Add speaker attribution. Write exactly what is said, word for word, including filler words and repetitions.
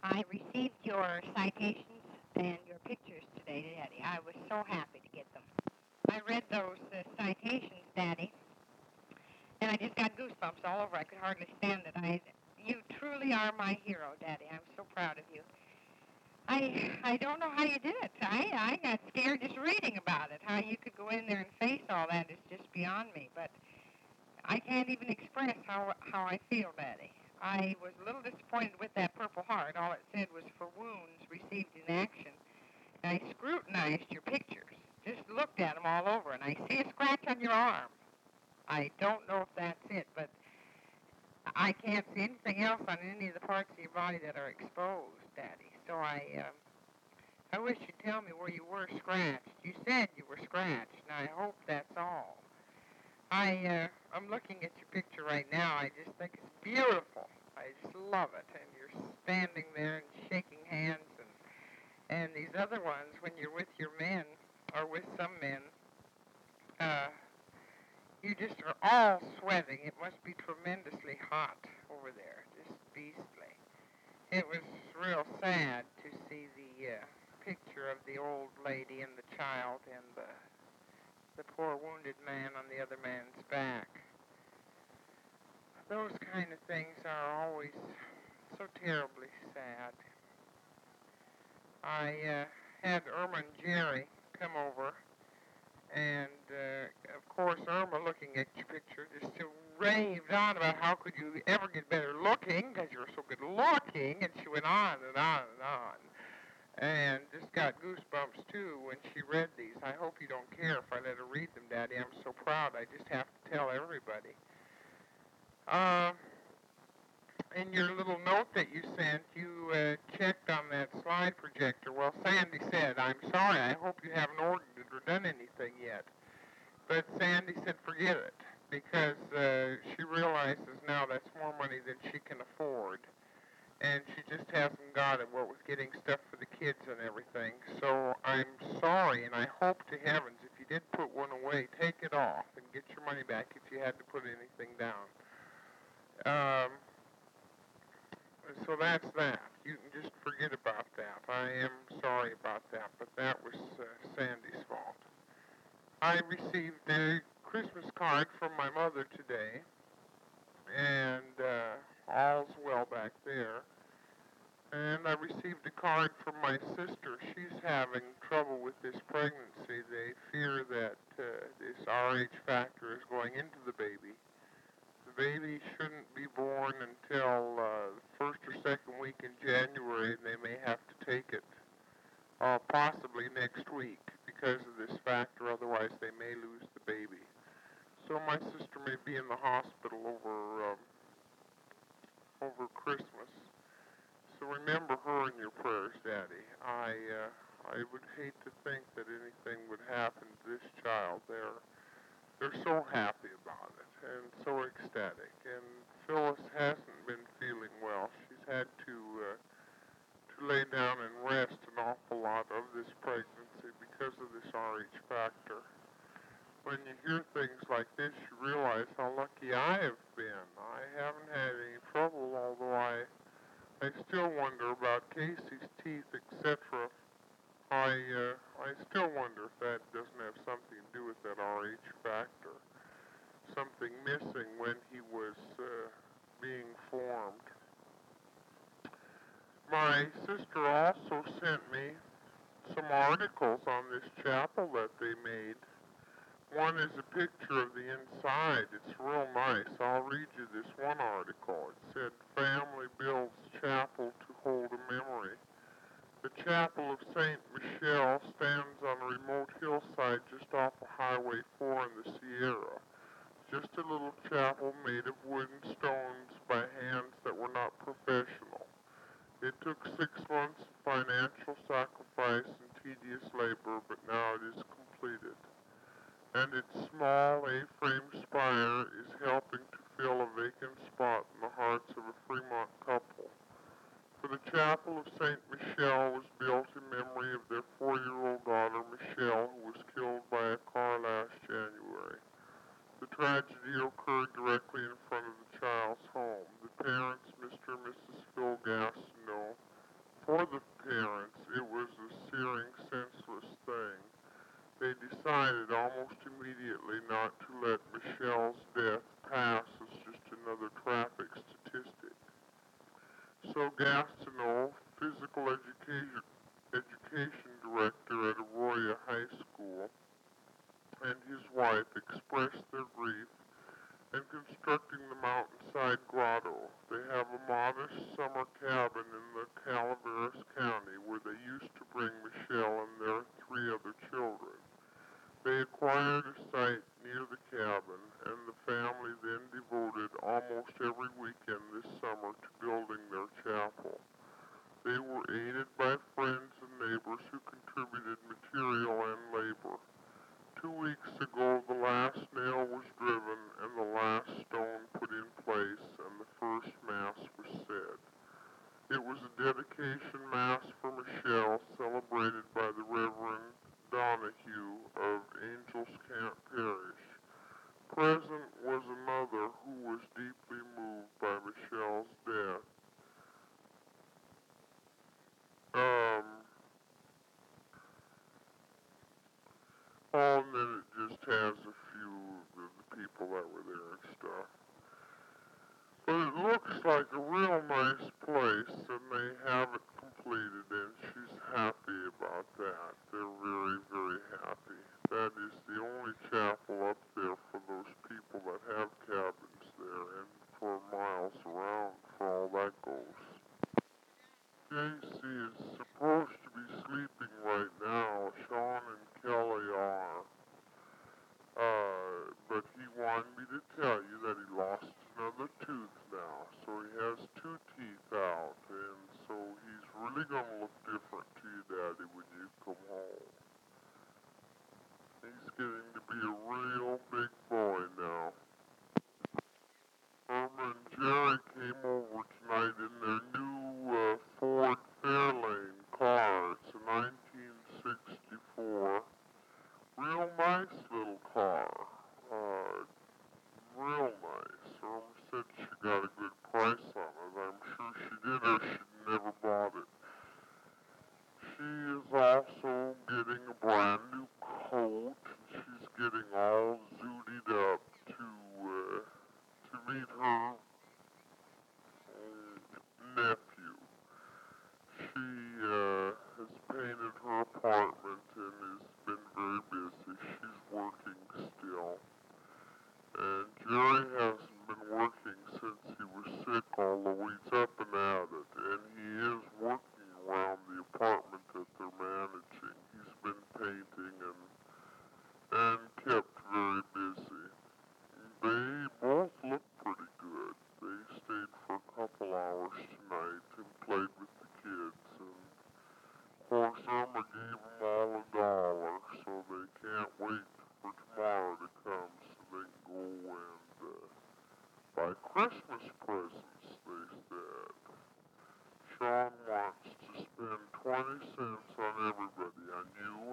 Speaker 1: I received your citations and your pictures today, Daddy. I was so happy to get them. I read those uh, citations, Daddy, and I just got goosebumps all over. I could hardly stand it. I, you truly are my hero, Daddy. I'm so proud of you. I, I don't know how you did it. I, I got scared just reading about it. How you could go in there and face all that is just beyond me. But I can't even express how how I feel, Daddy. I was a little disappointed with that Purple Heart. All it said was for wounds received in action. And I scrutinized your pictures, just looked at them all over, and I see a scratch on your arm. I don't know if that's it, but I can't see anything else on any of the parts of your body that are exposed, Daddy. So I, um, I wish you'd tell me where you were scratched. You said you were scratched, and I hope that's all. I, uh, I'm looking at your picture right now. I just think it's beautiful. I just love it. And you're standing there and shaking hands. And, and these other ones, when you're with your men, or with some men, uh, you just are all sweating. It must be tremendously hot over there, just beastly. It was real sad to see the uh, picture of the old lady and the child and the the poor wounded man on the other man's back. Those kind of things are always so terribly sad. I uh, had Irma and Jerry come over, and uh, of course Irma, looking at your picture, just so raved on about how could you ever get better looking, because you're so good looking, and she went on and on and on. And just got goosebumps, too, when she read these. I hope you don't care if I let her read them, Daddy. I'm so proud. I just have to tell everybody. Uh, in your little note that you sent, you uh, checked on that slide projector. Well, Sandy said, I'm sorry, I hope you haven't ordered it or done anything yet. But Sandy said, forget it, because uh, she realizes now that's more money than she can afford. And she just hasn't got it, what with getting stuff for the kids and everything. So I'm sorry, and I hope to heavens, if you did put one away, take it off and get your money back if you had to put anything down. Um, so that's that. You can just forget about that. I am sorry about that, but that was uh, Sandy's fault. I received a Christmas card from my mother today, and uh, all's well back there. And I received a card from my sister. She's having trouble with this pregnancy. They fear that uh, this R H factor is going into the baby. The baby shouldn't be born until uh, the first or second week in January, and they may have to take it uh, possibly next week because of this factor. Otherwise, they may lose the baby. So my sister may be in the hospital over um, over Christmas. So remember her in your prayers, Daddy. I uh, I would hate to think that anything would happen to this child. They're they're so happy about it and so ecstatic. And Phyllis hasn't been feeling well. She's had to uh, to lay down and rest an awful lot of this pregnancy because of this R H factor. When you hear things like this, you realize how lucky I have been. I haven't had any trouble, although I I still wonder about Casey's teeth, et cetera. I uh, I still wonder if that doesn't have something to do with that R H factor. Something missing when he was uh, being formed. My sister also sent me some articles on this chapel that they made. One is a picture of the inside. It's real nice. I'll read you this one article. It said, Family builds chapel to hold a memory. The chapel of Saint Michel stands on a remote hillside just off of Highway four in the Sierra. Just a little chapel made of wood and stones by hands that were not professional. It took six months of financial sacrifice and tedious labor, but now it is completed. And its small A-frame spire is helping to fill a vacant spot in the hearts of a Fremont couple. For the chapel of Saint Michel was built in memory of their four-year-old daughter, Michelle, who was killed by a car last January. The tragedy occurred directly in front of the child's home. The parents, Mister and Missus Phil Gastineau, also Gastineau, physical education, education director at Arroyo High School, and his wife expressed their grief in constructing the mountainside grotto. They have a modest summer cabin in the Calaveras County where they used to bring Michelle and their three other children. They acquired a site near the cabin, and the family then devoted almost every weekend this summer to building their chapel. They were aided by friends and neighbors who contributed material and labor. Two weeks ago, the last nail was driven and the last stone put in place, and the first Mass was said. It was a dedication Mass for Michelle, celebrated by the Reverend Donahue of Angels Camp Parish. Present was a mother who was deeply moved by Michelle's death. Um, oh, and then it just has a few of the people that were there and stuff. But it looks like a real nice place, and they have it completed, and she's happy about that. They're very, very happy. That is the only chapel up there for those people that have cabins there, and for miles around for all that goes. J C is supposed to be sleeping right now. Sean and Kelly are. Uh, but he wanted me to tell you that he lost another tooth now. So he has two teeth out, and so he's really going to look different to you, Daddy, when you come home. He's getting to be a real big boy now. Irma and Jerry came over tonight in their new uh, Ford Fairlane car. It's a nineteen sixty-four. Real nice little car. Uh, real nice. Irma said she got a good price on it. I'm sure she did, or she'd never bought it. She is also getting a brand new coat. She's getting all zootied up to uh, to meet her uh, nephew. She uh, has painted her apartment and has been very busy. She's working still. And Jerry hasn't been working since he was sick, although he's up and at it. And he is working around the apartment that they're managing. He's been painting and and kept very busy. They both look pretty good. They stayed for a couple hours tonight and played with the kids. And of course, Irma gave them all a dollar, so they can't wait for tomorrow to come so they can go and uh, buy Christmas presents, they said. Sean wants to spend twenty cents on everybody, on you